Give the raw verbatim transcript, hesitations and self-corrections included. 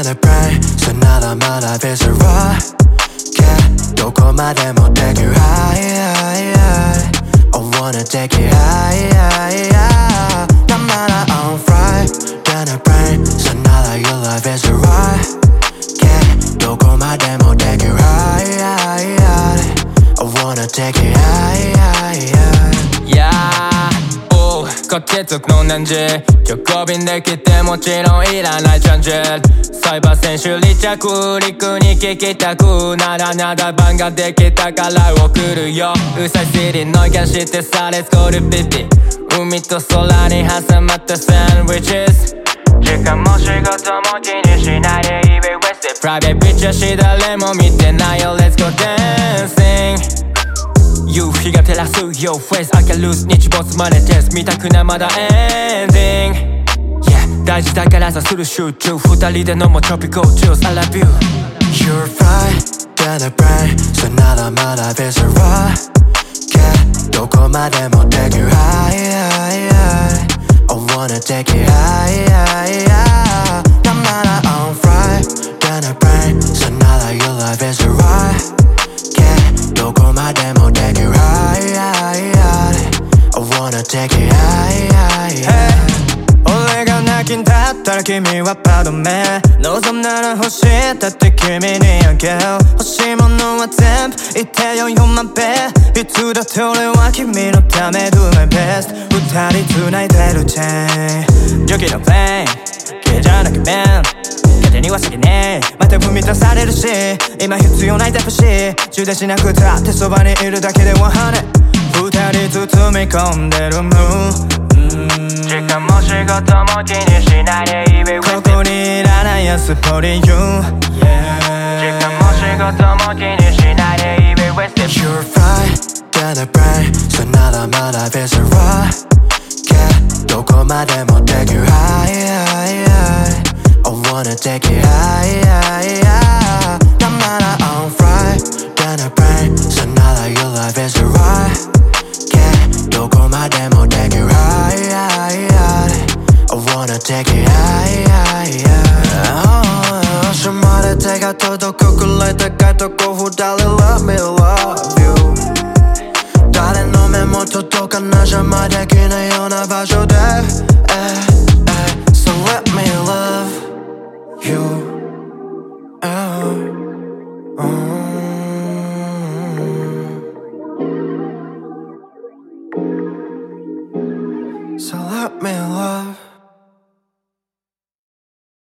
the brain So now that my life is a rocket どこまでも take you high, high, high I wanna take you high, high, high I'm not on fire Than the brain So now that your life is a rocket どこまでも take you high, high, high I wanna take you high, high, high Yeahこ継続の年次直行便で来てもちろんいらないチャンジェルサイバー選手離着陸に聞きたくならなだ番ができたから送るようさいシリの意見してさレッツゴールピピ海と空に挟まったサンドイッチス時間も仕事も気にしないで Even wasted プライベートピッチャーし誰も見てないよ Let's go dancing夕日が照らす Your face I can lose 日没までです見たくないまだエンディング Yeah 大事だからさする集中二人で飲もう Tropical juice I love you You're fine Than the brain So now that my life is a rocket どこまでも take you high, high, high I wanna take you high, high, high I'm not on fire Than the brain So now that your life is a rocket どこまでも take you high, high, high I wanna take you high, high, high 俺が泣きんだったら君はパドめ望んだら欲しいだって君にあげる欲しいものは全部言ってよ You're my best いつだって俺は君のため Do my best 二人繋いでるチェーン蒸気のプレイン毛じゃなく面手には過ぎねえまた踏み出されるし今必要ないタイプし充電しなくたってそばにいるだけでは跳ね二人包み込んでるムー時間も仕事も気にしないでここにいらないやつポリユー時間も仕事も気にしないで Even wasted You're fine Than the brain So now that my life is a rocket どこまでも take you high, high, high I wanna take you high, high, high I'm not on fire Than the brain So now that your life is a rocket どこまでも take you high, high, high I wanna take you high, high, high 明日まで手が届くくらい高いとこ二人 Love me, love you 誰の目も届かない邪魔できないような場所で、eh, eh, So let me love you, oh, oh. So let me love